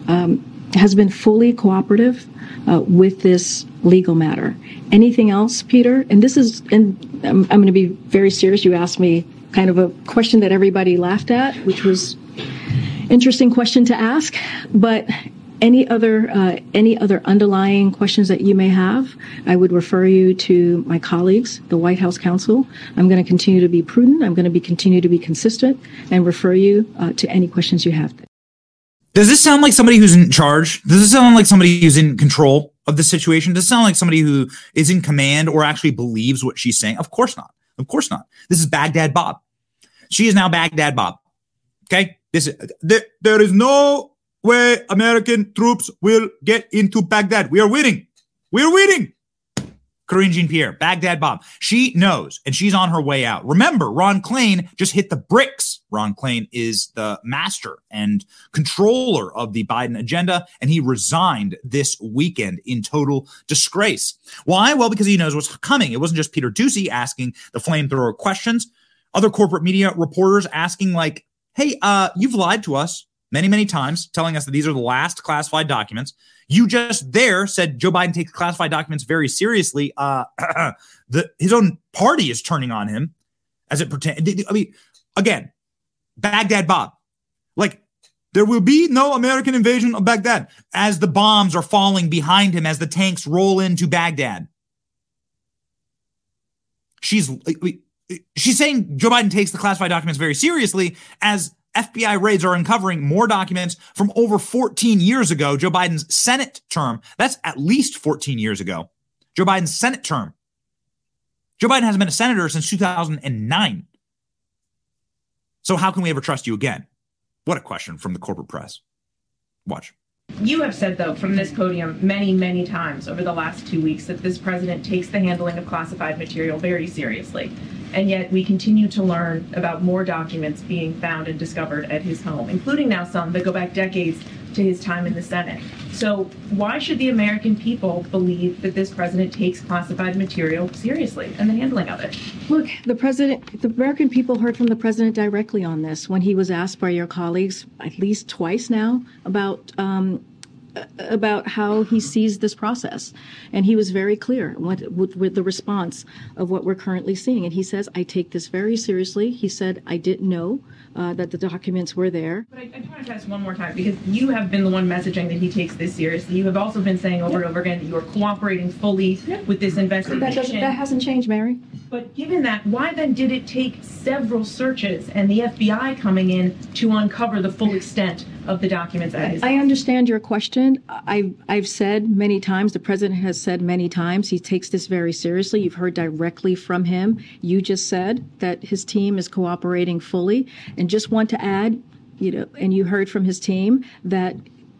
fully cooperative with this legal matter. Anything else, Peter? And I'm going to be very serious. You asked me kind of a question that everybody laughed at, which was interesting question to ask. But any other underlying questions that you may have, I would refer you to my colleagues, the White House counsel. I'm going to continue to be prudent. I'm going to continue to be consistent and refer you to any questions you have. Does this sound like somebody who's in charge? Does this sound like somebody who's in control of the situation? Does it sound like somebody who is in command or actually believes what she's saying? Of course not. Of course not. This is Baghdad Bob. She is now Baghdad Bob. Okay? There is no way American troops will get into Baghdad. We are winning. We are winning. Karine Jean-Pierre, Baghdad Bob. She knows, and she's on her way out. Remember, Ron Klain just hit the bricks. Ron Klain is the master and controller of the Biden agenda, and he resigned this weekend in total disgrace. Why? Well, because he knows what's coming. It wasn't just Peter Doocy asking the flamethrower questions. Other corporate media reporters asking like, hey, you've lied to us many, many times, telling us that these are the last classified documents. You just there said Joe Biden takes classified documents very seriously. His own party is turning on him as it pertains. I mean, again, Baghdad Bob. Like, there will be no American invasion of Baghdad as the bombs are falling behind him as the tanks roll into Baghdad. She's saying Joe Biden takes the classified documents very seriously as FBI raids are uncovering more documents from over 14 years ago. Joe Biden's Senate term. That's at least 14 years ago. Joe Biden's Senate term. Joe Biden hasn't been a senator since 2009. So how can we ever trust you again? What a question from the corporate press. Watch. You have said, though, from this podium many, many times over the last 2 weeks that this president takes the handling of classified material very seriously. And yet we continue to learn about more documents being found and discovered at his home, including now some that go back decades to his time in the Senate. So why should the American people believe that this president takes classified material seriously and the handling of it? Look, the American people heard from the president directly on this when he was asked by your colleagues at least twice now about how he sees this process. And he was very clear with the response of what we're currently seeing. And he says, I take this very seriously. He said, I didn't know that the documents were there. But I want to ask one more time, because you have been the one messaging that he takes this seriously. You have also been saying over and over again that you are cooperating fully with this investigation. That hasn't changed, Mary. But given that, why then did it take several searches and the FBI coming in to uncover the full extent of the documents at his house? I understand your question. I've said many times, the president has said many times, he takes this very seriously. You've heard directly from him. You just said that his team is cooperating fully. And just want to add, and you heard from his team that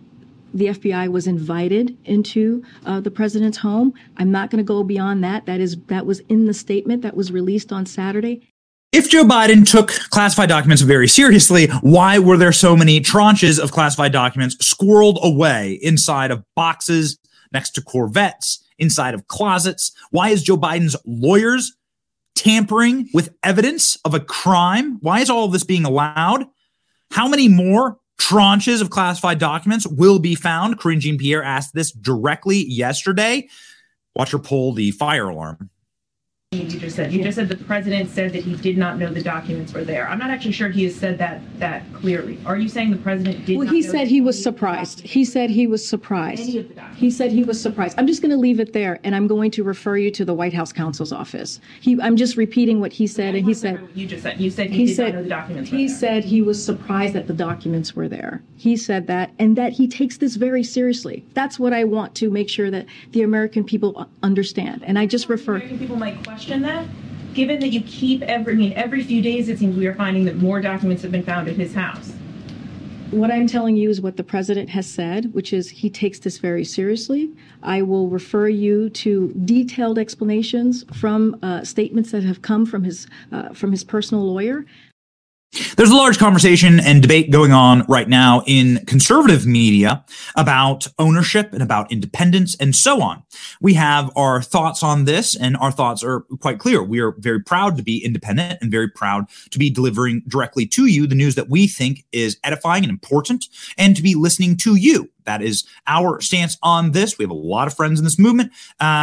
the FBI was invited into the president's home. I'm not going to go beyond that. That was in the statement that was released on Saturday. If Joe Biden took classified documents very seriously, why were there so many tranches of classified documents squirreled away inside of boxes, next to Corvettes, inside of closets? Why is Joe Biden's lawyers tampering with evidence of a crime? Why is all of this being allowed? How many more tranches of classified documents will be found? Karine Jean-Pierre asked this directly yesterday. Watch her pull the fire alarm. You just said the president said that he did not know the documents were there. I'm not actually sure he has said that clearly. Are you saying the president did not know? Well, he said he was surprised. He said he was surprised. He said he was surprised. I'm just going to leave it there, and I'm going to refer you to the White House counsel's office. I'm just repeating what he said, and he said. You just said. You said he did not know the documents were there. He said he was surprised that the documents were there. He said that, and that he takes this very seriously. That's what I want to make sure that the American people understand. And I just refer. American people might question that, given that you keep every few days it seems we are finding that more documents have been found at his house. What I'm telling you is what the president has said, which is he takes this very seriously. I will refer you to detailed explanations from statements that have come from his personal lawyer. There's a large conversation and debate going on right now in conservative media about ownership and about independence and so on. We have our thoughts on this, and our thoughts are quite clear. We are very proud to be independent and very proud to be delivering directly to you the news that we think is edifying and important, and to be listening to you. That is our stance on this. We have a lot of friends in this movement.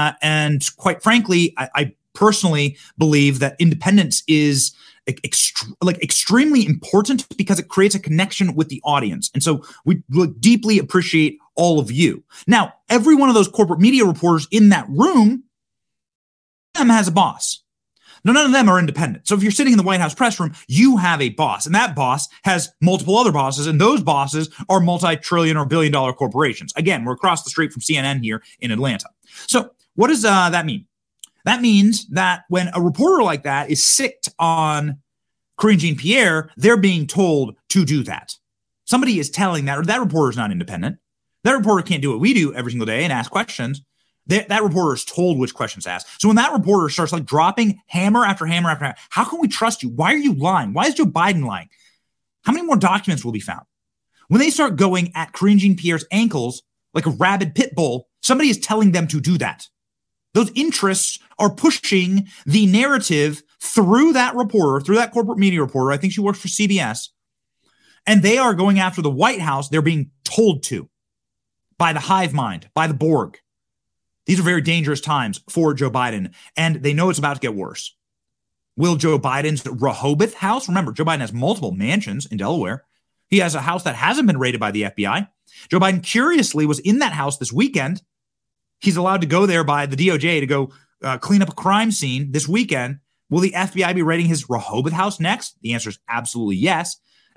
And quite frankly, I personally believe that independence is extremely important because it creates a connection with the audience. And so we deeply appreciate all of you. Now, every one of those corporate media reporters in that room has a boss. None of them are independent. So if you're sitting in the White House press room, you have a boss, and that boss has multiple other bosses, and those bosses are multi-trillion or billion-dollar corporations. Again, we're across the street from CNN here in Atlanta. So what does that mean? That means that when a reporter like that is sicked on Karine Jean-Pierre, they're being told to do that. Somebody is telling that, or that reporter is not independent. That reporter can't do what we do every single day and ask questions. That reporter is told which questions to ask. So when that reporter starts dropping hammer after hammer after hammer, how can we trust you? Why are you lying? Why is Joe Biden lying? How many more documents will be found? When they start going at Karine Jean-Pierre's ankles like a rabid pit bull, somebody is telling them to do that. Those interests are pushing the narrative through that reporter, through that corporate media reporter. I think she works for CBS. And they are going after the White House. They're being told to by the hive mind, by the Borg. These are very dangerous times for Joe Biden, and they know it's about to get worse. Will Joe Biden's Rehoboth house? Remember, Joe Biden has multiple mansions in Delaware. He has a house that hasn't been raided by the FBI. Joe Biden curiously was in that house this weekend. He's allowed to go there by the DOJ to go clean up a crime scene this weekend. Will the FBI be raiding his Rehoboth house next? The answer is absolutely yes.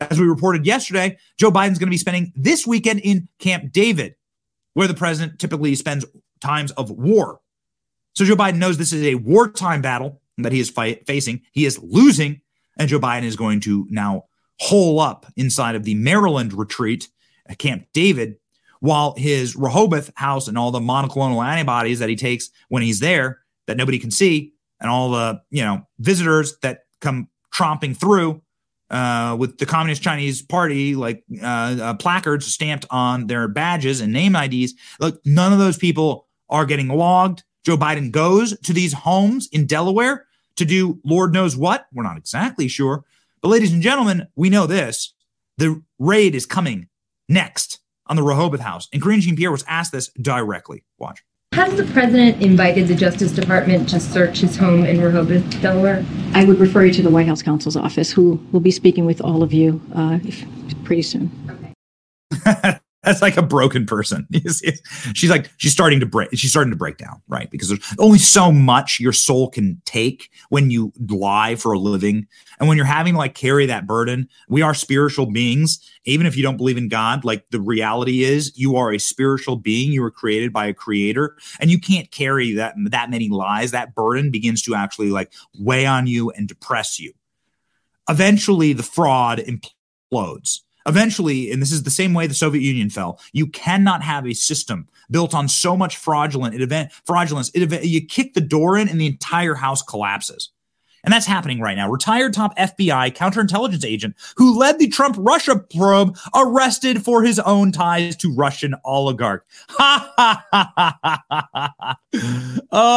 As we reported yesterday, Joe Biden's going to be spending this weekend in Camp David, where the president typically spends times of war. So Joe Biden knows this is a wartime battle that he is facing. He is losing, and Joe Biden is going to now hole up inside of the Maryland retreat at Camp David, while his Rehoboth house and all the monoclonal antibodies that he takes when he's there that nobody can see, and all the visitors that come tromping through with the Communist Chinese Party, like placards stamped on their badges and name IDs. Look, none of those people are getting logged. Joe Biden goes to these homes in Delaware to do Lord knows what. We're not exactly sure. But ladies and gentlemen, we know this. The raid is coming next on the Rehoboth house. And Karine Jean-Pierre was asked this directly. Watch. Has the president invited the Justice Department to search his home in Rehoboth, Delaware? I would refer you to the White House counsel's office, who will be speaking with all of you pretty soon. Okay. That's like a broken person. She's starting to break down, right? Because there's only so much your soul can take when you lie for a living. And when you're having to carry that burden, we are spiritual beings. Even if you don't believe in God, the reality is you are a spiritual being. You were created by a creator, and you can't carry that many lies. That burden begins to actually weigh on you and depress you. Eventually the fraud implodes. Eventually, and this is the same way the Soviet Union fell, you cannot have a system built on so much fraudulence. You kick the door in and the entire house collapses. And that's happening right now. Retired top FBI counterintelligence agent who led the Trump-Russia probe arrested for his own ties to Russian oligarch. Ha, ha, ha, ha, ha, ha.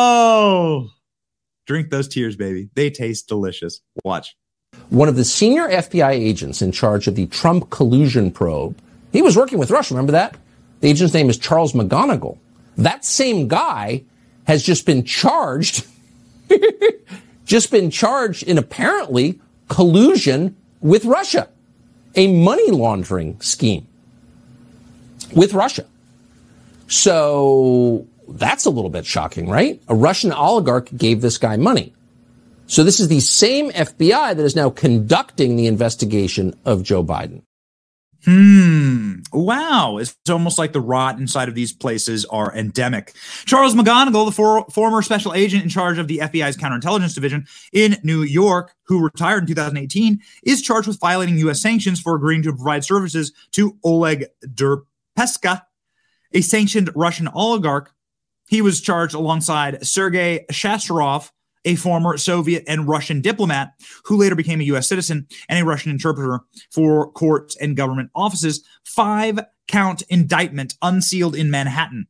Oh, drink those tears, baby. They taste delicious. Watch. One of the senior FBI agents in charge of the Trump collusion probe, he was working with Russia. Remember that? The agent's name is Charles McGonigal. That same guy has just been charged in apparently collusion with Russia, a money laundering scheme with Russia. So that's a little bit shocking, right? A Russian oligarch gave this guy money. So this is the same FBI that is now conducting the investigation of Joe Biden. Wow. It's almost like the rot inside of these places are endemic. Charles McGonigal, the former special agent in charge of the FBI's counterintelligence division in New York, who retired in 2018, is charged with violating U.S. sanctions for agreeing to provide services to Oleg Deripaska, a sanctioned Russian oligarch. He was charged alongside Sergei Shastarov, a former Soviet and Russian diplomat who later became a U.S. citizen and a Russian interpreter for courts and government offices. 5-count indictment unsealed in Manhattan.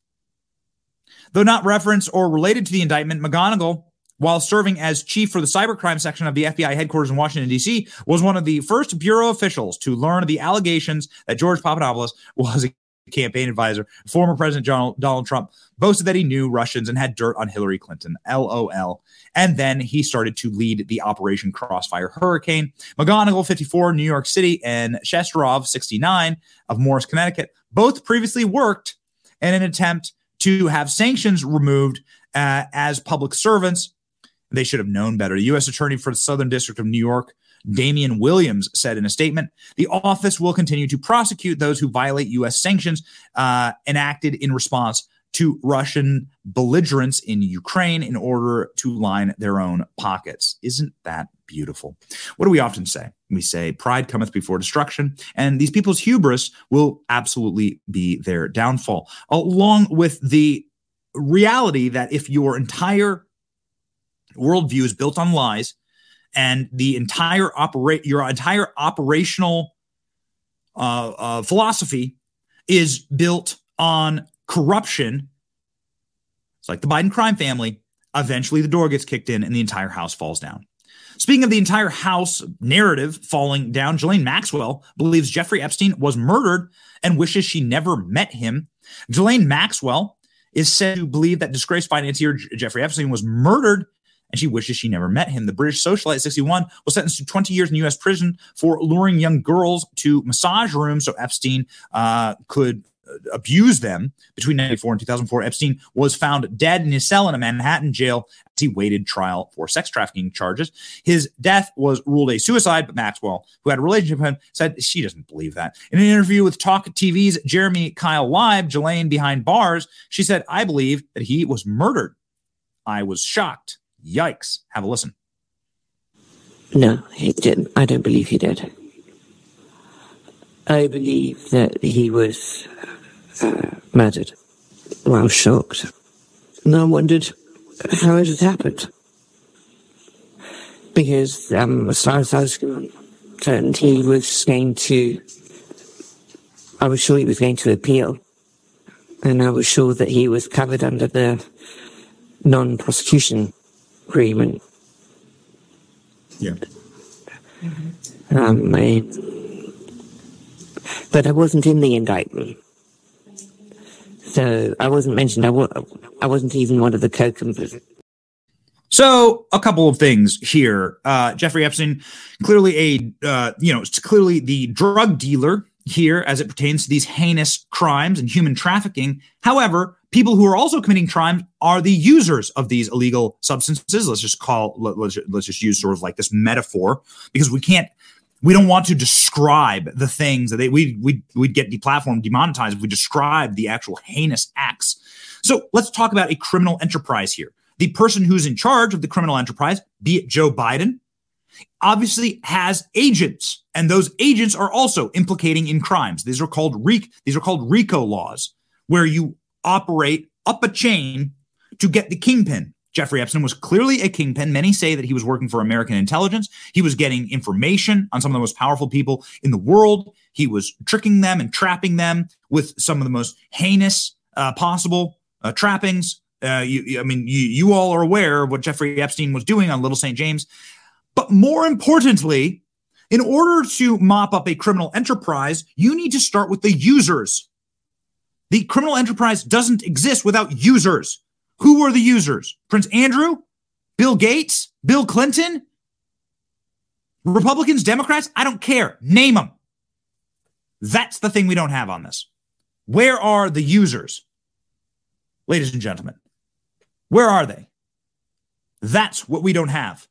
Though not referenced or related to the indictment, McGonigal, while serving as chief for the cybercrime section of the FBI headquarters in Washington, D.C., was one of the first bureau officials to learn of the allegations that George Papadopoulos was a campaign advisor. Former President Donald Trump boasted that he knew Russians and had dirt on Hillary Clinton. LOL. And then he started to lead the Operation Crossfire Hurricane. McGonigal, 54, New York City, and Shastarov, 69, of Morris, Connecticut, both previously worked in an attempt to have sanctions removed as public servants. They should have known better. The U.S. Attorney for the Southern District of New York, Damian Williams, said in a statement, the office will continue to prosecute those who violate U.S. sanctions enacted in response to Russian belligerence in Ukraine in order to line their own pockets. Isn't that beautiful? What do we often say? We say pride cometh before destruction, and these people's hubris will absolutely be their downfall, along with the reality that if your entire worldview is built on lies, and the entire operational philosophy is built on corruption, it's like the Biden crime family. Eventually, the door gets kicked in, and the entire house falls down. Speaking of the entire house narrative falling down, Ghislaine Maxwell believes Jeffrey Epstein was murdered and wishes she never met him. Ghislaine Maxwell is said to believe that disgraced financier Jeffrey Epstein was murdered, and she wishes she never met him. The British socialite, 61, was sentenced to 20 years in U.S. prison for luring young girls to massage rooms so Epstein could abused them between 1994 and 2004. Epstein was found dead in his cell in a Manhattan jail as he waited trial for sex trafficking charges. His death was ruled a suicide, but Maxwell, who had a relationship with him, said she doesn't believe that. In an interview with Talk TV's Jeremy Kyle Live, Ghislaine Behind Bars, she said, "I believe that he was murdered. I was shocked. Yikes." Have a listen. No, he didn't. I don't believe he did. I believe that he was murdered. Well, I was shocked. And I wondered how it had happened. Because as far as I was concerned, he was going to... I was sure he was going to appeal. And I was sure that he was covered under the non-prosecution agreement. Yeah. But I wasn't in the indictment. So I wasn't mentioned. I wasn't even one of the co-conspirators. So a couple of things here. Jeffrey Epstein, clearly clearly the drug dealer here as it pertains to these heinous crimes and human trafficking. However, people who are also committing crimes are the users of these illegal substances. Let's just use sort of like this metaphor, because we don't want to describe the things that we'd get deplatformed, demonetized if we describe the actual heinous acts. So let's talk about a criminal enterprise here. The person who's in charge of the criminal enterprise, be it Joe Biden, obviously has agents, and those agents are also implicating in crimes. These are called RICO laws, where you operate up a chain to get the kingpin. Jeffrey Epstein was clearly a kingpin. Many say that he was working for American intelligence. He was getting information on some of the most powerful people in the world. He was tricking them and trapping them with some of the most heinous possible trappings. You all are aware of what Jeffrey Epstein was doing on Little St. James. But more importantly, in order to mop up a criminal enterprise, you need to start with the users. The criminal enterprise doesn't exist without users. Who are the users? Prince Andrew? Bill Gates? Bill Clinton? Republicans? Democrats? I don't care. Name them. That's the thing we don't have on this. Where are the users? Ladies and gentlemen, where are they? That's what we don't have.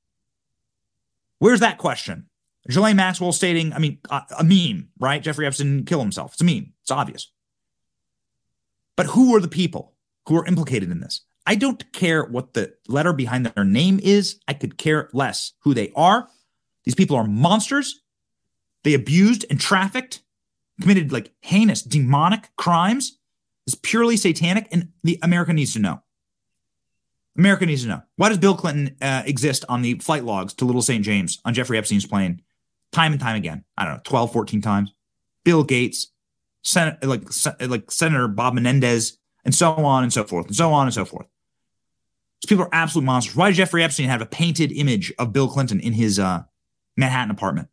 Where's that question? Ghislaine Maxwell stating, a meme, right? Jeffrey Epstein killed himself. It's a meme. It's obvious. But who are the people who are implicated in this? I don't care what the letter behind their name is. I could care less who they are. These people are monsters. They abused and trafficked, committed like heinous, demonic crimes. It's purely satanic, and the America needs to know. America needs to know. Why does Bill Clinton exist on the flight logs to Little St. James on Jeffrey Epstein's plane time and time again? I don't know, 12, 14 times. Bill Gates, Senator Bob Menendez, and so on and so forth, and so on and so forth. These people are absolute monsters. Why does Jeffrey Epstein have a painted image of Bill Clinton in his Manhattan apartment?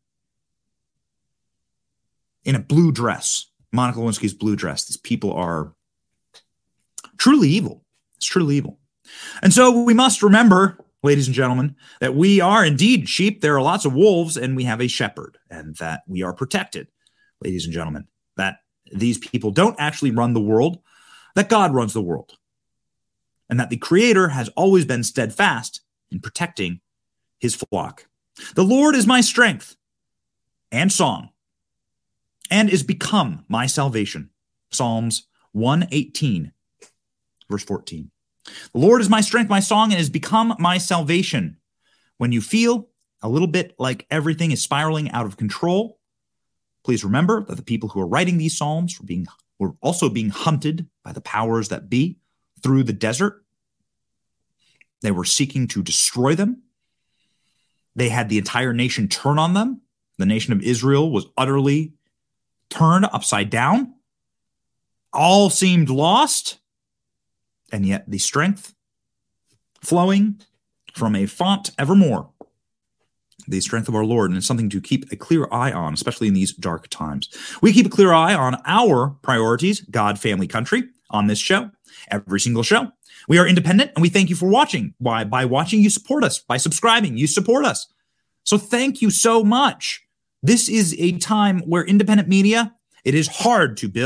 In a blue dress, Monica Lewinsky's blue dress. These people are truly evil. It's truly evil. And so we must remember, ladies and gentlemen, that we are indeed sheep. There are lots of wolves, and we have a shepherd, and that we are protected, ladies and gentlemen, that these people don't actually run the world, that God runs the world, and that the Creator has always been steadfast in protecting his flock. The Lord is my strength and song, and is become my salvation. Psalms 118, verse 14. The Lord is my strength, my song, and has become my salvation. When you feel a little bit like everything is spiraling out of control, please remember that the people who are writing these psalms were also being hunted by the powers that be through the desert. They were seeking to destroy them. They had the entire nation turn on them. The nation of Israel was utterly turned upside down. All seemed lost. And yet the strength flowing from a font evermore, the strength of our Lord, and it's something to keep a clear eye on, especially in these dark times. We keep a clear eye on our priorities, God, family, country, on this show, every single show. We are independent, and we thank you for watching. Why? By watching, you support us. By subscribing, you support us. So thank you so much. This is a time where independent media, it is hard to build,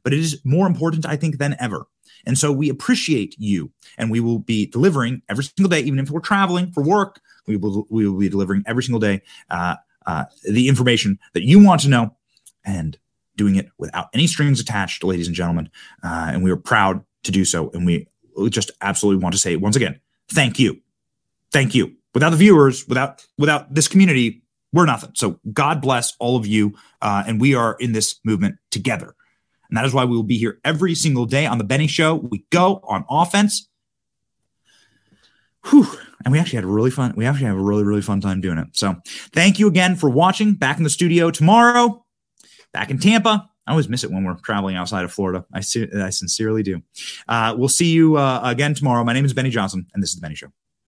but it is more important, I think, than ever. And so we appreciate you, and we will be delivering every single day, even if we're traveling for work. We will be delivering every single day the information that you want to know, and doing it without any strings attached, ladies and gentlemen. And we are proud to do so. And we just absolutely want to say once again, thank you. Thank you. Without the viewers, without this community, we're nothing. So God bless all of you. And we are in this movement together. And that is why we will be here every single day on The Benny Show. We go on offense. Whew. And we actually had a really fun time doing it. So thank you again for watching. Back in the studio tomorrow, back in Tampa. I always miss it when we're traveling outside of Florida. I sincerely do. We'll see you again tomorrow. My name is Benny Johnson, and this is The Benny Show.